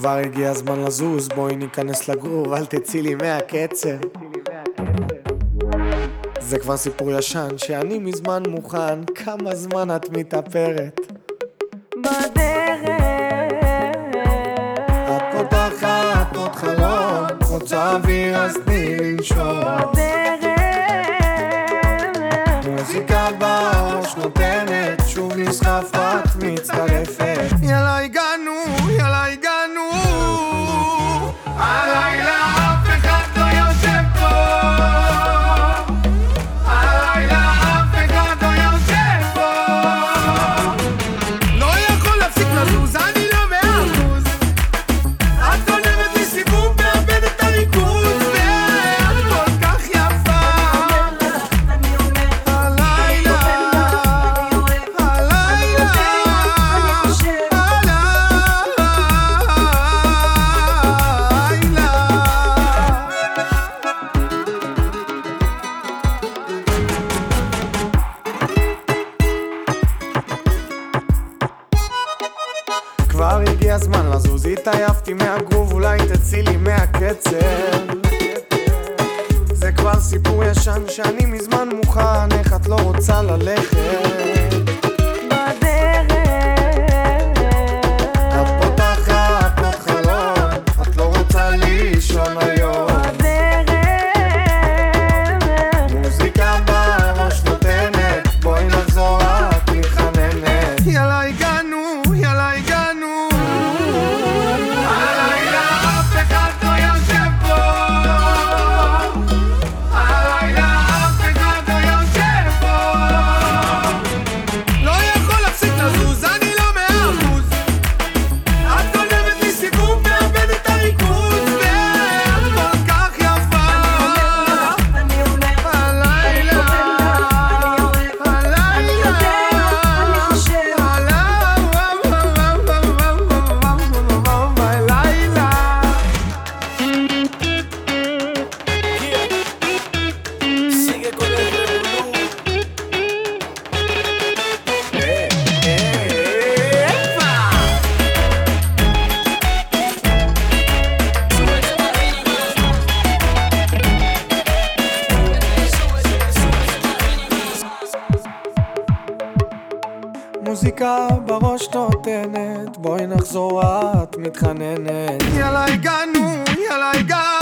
כבר הגיע הזמן לזוז, בואי ניכנס לגרוב, אל תצאי לי מהקצר. זה כבר סיפור ישן שאני מזמן מוכן, כמה זמן את מתאפרת בדרך את פותחת עוד חלום, רוצה אוויר אז תני לנשום. מוזיקה בראש נותנת, שוב נסחף את מצטרפת. יאללה הגענו, יאללה הגענו, הלילה אף אחד לא יושב פה, הלילה אף אחד לא יושב פה. לא יכול להפסיק לזוז, אני לא 100%. את עולמת לי סיבוב, מאבדת את הריכוז, ואת כל כך יפה. הלילה, הלילה, כבר הגיע הזמן לזוז, התעייפתי מהגרוב, אולי תצאי לי מהקצר. זה כבר סיפור ישן שאני מזמן מוכן, איך את לא רוצה ללכת? את פותחת עוד חלום, את לא רוצה לישון היום. מוזיקה בראש נותנת, בואי נחזור את מתחננת. יאללה הגענו, יאללה הגענו, הלילה אף אחד לא יושב פה, הלילה אף אחד לא יושב פה. לא יכול להפסיק לזוז, אני לא 100%. את עולמת לי סיבוב, מאבדת את הריכוז, ואת כל כך יפה. הלילה, Sigue con el revolú. מוזיקה בראש נותנת, בואי נחזור את מתחננת. יאללה הגענו, יאללה הגענו.